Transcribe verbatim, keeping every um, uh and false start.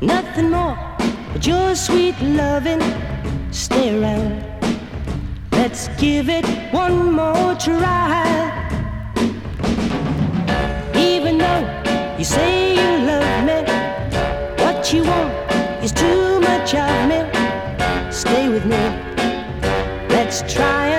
Nothing more but your sweet loving. Stay around. Let's give it one more try. Even though you say you love me, what you want is too much of me. Stay with me. Let's try